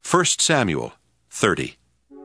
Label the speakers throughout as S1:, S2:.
S1: 1 Samuel 30.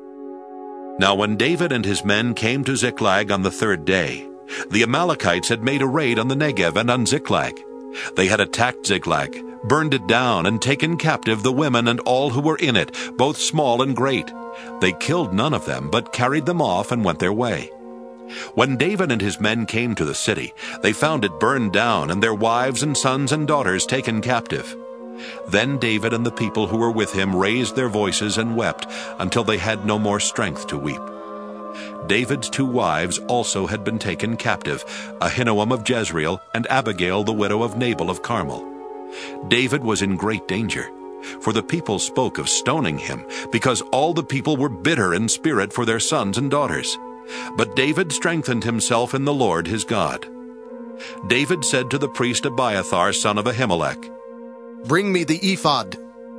S1: Now when David and his men came to Ziklag on the third day, the Amalekites had made a raid on the Negev and on Ziklag. They had attacked Ziklag, burned it down, and taken captive the women and all who were in it, both small and great. They killed none of them, but carried them off and went their way. When David and his men came to the city, they found it burned down, and their wives and sons and daughters taken captive. Then David and the people who were with him raised their voices and wept until they had no more strength to weep. David's 2 wives also had been taken captive, Ahinoam of Jezreel and Abigail the widow of Nabal of Carmel. David was in great danger, for the people spoke of stoning him, because all the people were bitter in spirit for their sons and daughters. But David strengthened himself in the Lord his God. David said to the priest Abiathar son of Ahimelech,
S2: "Bring me the ephod."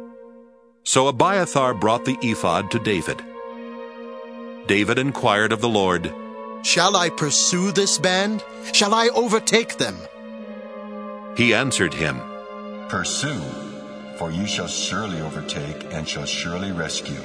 S1: So Abiathar brought the ephod to David. David inquired of the Lord,
S2: "Shall I pursue this band? Shall I overtake them?"
S1: He answered him,
S3: "Pursue, for you shall surely overtake and shall surely rescue."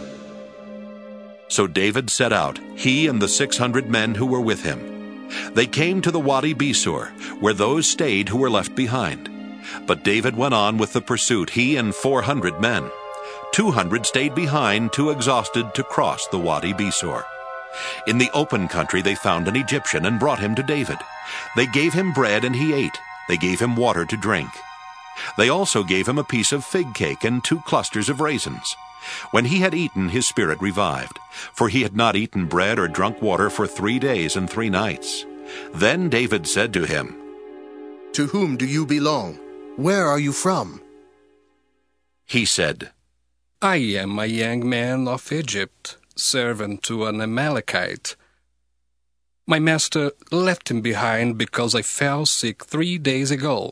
S1: So David set out, he and the 600 men who were with him. They came to the Wadi Besor, where those stayed who were left behind. But David went on with the pursuit, he and 400 men. 200 stayed behind, too exhausted to cross the Wadi Besor. In the open country they found an Egyptian and brought him to David. They gave him bread and he ate. They gave him water to drink. They also gave him a piece of fig cake and 2 clusters of raisins. When he had eaten, his spirit revived, for he had not eaten bread or drunk water for 3 days and 3 nights. Then David said to him,
S2: "To whom do you belong? Where are you from?"
S1: He said,
S4: "I am a young man of Egypt, servant to an Amalekite. My master left him behind because I fell sick 3 days ago.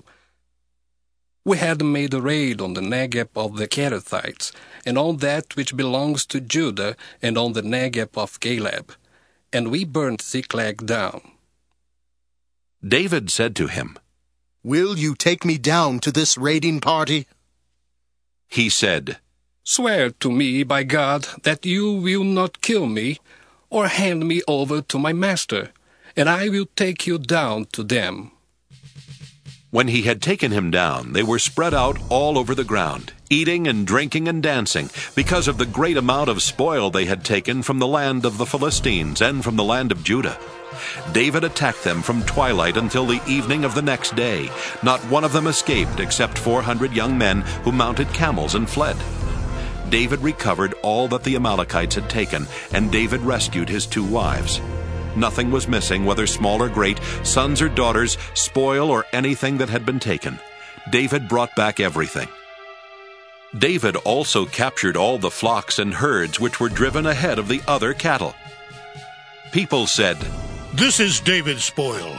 S4: We had made a raid on the Negev of the Kerethites, and on that which belongs to Judah, and on the Negev of Caleb, and we burnt Ziklag down."
S1: David said to him,
S2: "Will you take me down to this raiding party?"
S1: He said,
S4: "Swear to me by God that you will not kill me, or hand me over to my master, and I will take you down to them."
S1: When he had taken him down, they were spread out all over the ground, eating and drinking and dancing, because of the great amount of spoil they had taken from the land of the Philistines and from the land of Judah. David attacked them from twilight until the evening of the next day. Not one of them escaped except 400 young men who mounted camels and fled. David recovered all that the Amalekites had taken, and David rescued his 2 wives. Nothing was missing, whether small or great, sons or daughters, spoil or anything that had been taken. David brought back everything. David also captured all the flocks and herds which were driven ahead of the other cattle. People said,
S5: "This is David's spoil."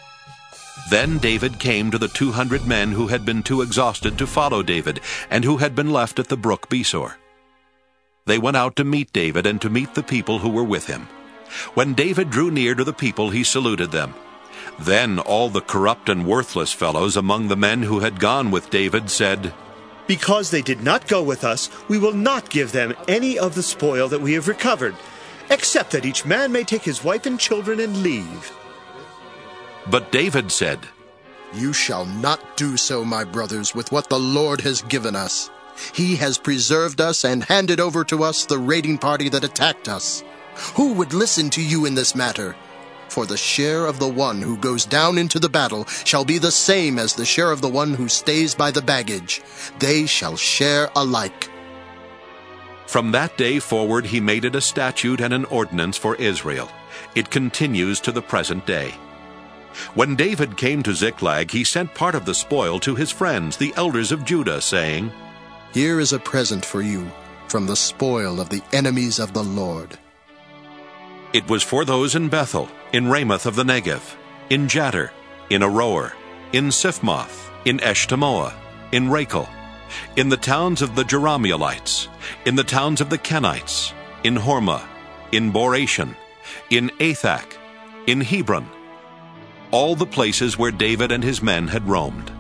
S1: Then David came to the 200 men who had been too exhausted to follow David, and who had been left at the brook Besor. They went out to meet David and to meet the people who were with him. When David drew near to the people, he saluted them. Then all the corrupt and worthless fellows among the men who had gone with David said,
S6: "Because they did not go with us, we will not give them any of the spoil that we have recovered, except that each man may take his wife and children and leave."
S1: But David said,
S2: "You shall not do so, my brothers, with what the Lord has given us. He has preserved us and handed over to us the raiding party that attacked us. Who would listen to you in this matter? For the share of the one who goes down into the battle shall be the same as the share of the one who stays by the baggage. They shall share alike."
S1: From that day forward he made it a statute and an ordinance for Israel. It continues to the present day. When David came to Ziklag, he sent part of the spoil to his friends, the elders of Judah, saying,
S2: "Here is a present for you from the spoil of the enemies of the Lord."
S1: It was for those in Bethel, in Ramoth of the Negev, in Jattir, in Aroer, in Siphmoth, in Eshtemoa, in Rachel, in the towns of the Jerahmeelites, in the towns of the Kenites, in Hormah, in Boration, in Athak, in Hebron, all the places where David and his men had roamed.